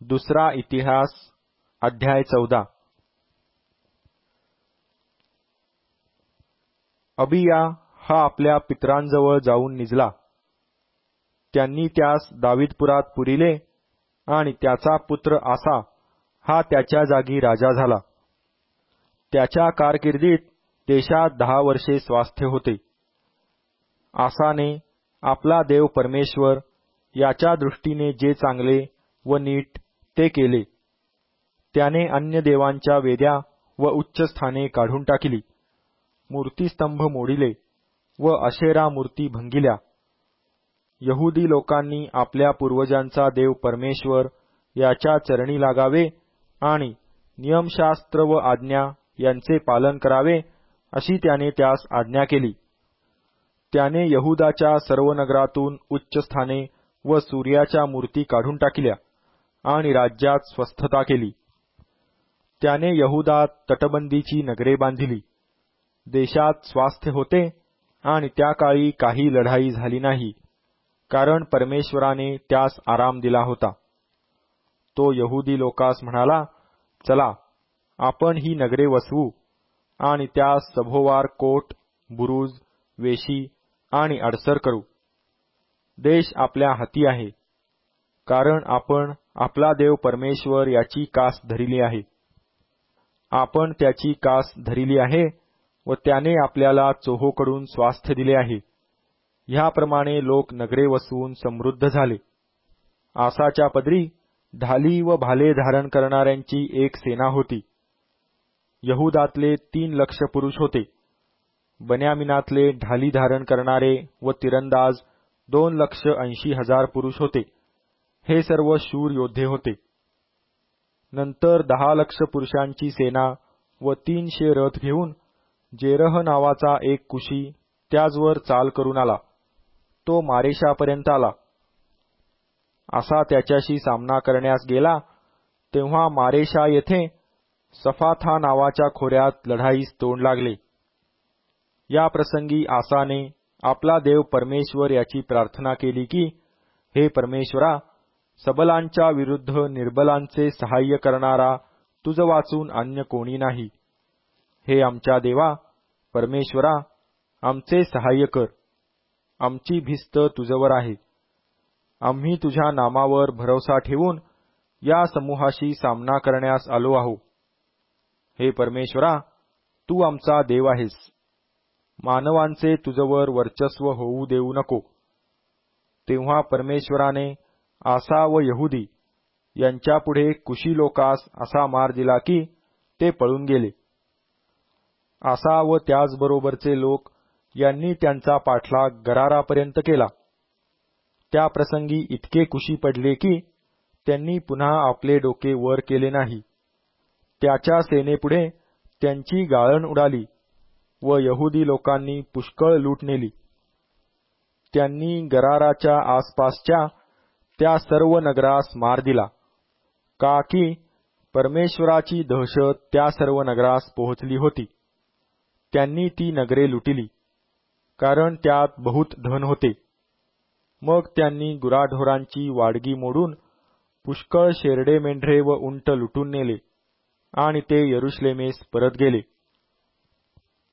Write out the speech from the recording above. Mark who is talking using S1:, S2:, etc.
S1: दुसरा इतिहास अध्याय 14। अबिया हा आपल्या पितरांजवळ जाऊन निजला। त्यांनी त्यास दावीदपुरात पुरिले आणि त्याचा पुत्र आसा हा त्याच्या जागी राजा झाला। त्याच्या कारकिर्दीत देशात 10 वर्षे स्वास्थ्य होते। आसाने आपला देव परमेश्वर याच्या दृष्टीने जे चांगले व नीट ते केले। त्याने अन्य देवांच्या वेद्या व उच्च स्थाने काढून टाकली, मूर्तिस्तंभ मोडिले व अशेरा मूर्ती भंगिल्या। यहुदी लोकांनी आपल्या पूर्वजांचा देव परमेश्वर याच्या चरणी लागावे आणि नियमशास्त्र व आज्ञा यांचे पालन करावे अशी त्याने त्यास आज्ञा केली। त्याने यहुदाच्या सर्व नगरातून उच्च स्थाने व सूर्याच्या मूर्ती काढून टाकल्या आणि राज्यात स्वस्थता केली। त्याने यहुदात तटबंदीची नगरे बांधिली। देशात स्वास्थ्य होते आणि त्या काळी काही लढाई झाली नाही, कारण परमेश्वराने त्यास आराम दिला होता। तो यहुदी लोकास म्हणाला, चला आपण ही नगरे वसवू आणि त्यास सभोवार कोट, बुरुज, वेशी आणि अडसर करू। देश आपल्या हाती आहे, कारण आपण आपला देव परमेश्वर याची कास धरिली आहे। आपण त्याची कास धरिली आहे व त्याने आपल्याला चोहोकडून स्वास्थ्य दिले आहे। ह्याप्रमाणे लोक नगरे वसवून समृद्ध झाले। आसाच्या पदरी ढाली व भाले धारण करणाऱ्यांची एक सेना होती। यहुदातले 3 लक्ष पुरुष होते। बन्यामिनातले ढाली धारण करणारे व तिरंदाज 2,80,000 पुरुष होते। हे सर्व शूर योद्धे होते। नंतर 10 लक्ष पुरुषांची सेना व 300 रथ घेऊन जेरह नावाचा एक कुशी त्याचवर चाल करून आला। तो मारेशापर्यंत आला। असा त्याच्याशी सामना करण्यास गेला, तेव्हा मारेशा येथे सफाथा नावाच्या खोऱ्यात लढाईस तोंड लागले। या प्रसंगी आसाने आपला देव परमेश्वर याची प्रार्थना केली की, हे परमेश्वरा, सबलांच्या विरुद्ध निर्बलांचे सहाय्य करणारा तुझ वाचून अन्य कोणी नाही। हे आमच्या देवा परमेश्वरा, आमचे सहाय्य कर। आमची भिस्त तुझवर आहे। आम्ही तुझ्या नामावर भरोसा ठेवून या समूहाशी सामना करण्यास आलो आहो। हे परमेश्वरा, तू आमचा देव आहेस। मानवांचे तुझवर वर्चस्व होऊ देऊ नको। तेव्हा परमेश्वराने आसा व यहुदी यांच्यापुढे कुशी लोकास असा मार दिला की ते पळून गेले। आसा व त्याचबरोबरचे लोक यांनी त्यांचा पाठलाग गरारापर्यंत केला। त्या प्रसंगी इतके कुशी पडले की त्यांनी पुन्हा आपले डोके वर केले नाही। त्याच्या सेनेपुढे त्यांची गाळण उडाली व यहुदी लोकांनी पुष्कळ लूट नेली। त्यांनी गराराच्या आसपासच्या त्या सर्व नगरास मार दिला, का की परमेश्वराची दहशत त्या सर्व नगरास पोहोचली होती। त्यांनी ती नगरे लुटिली, कारण त्यात बहुत धन होते। मग त्यांनी गुराढोरांची वाडगी मोडून पुष्कळ शेरडे मेंढरे व उंट लुटून नेले आणि ते यरुशलेमेस परत गेले।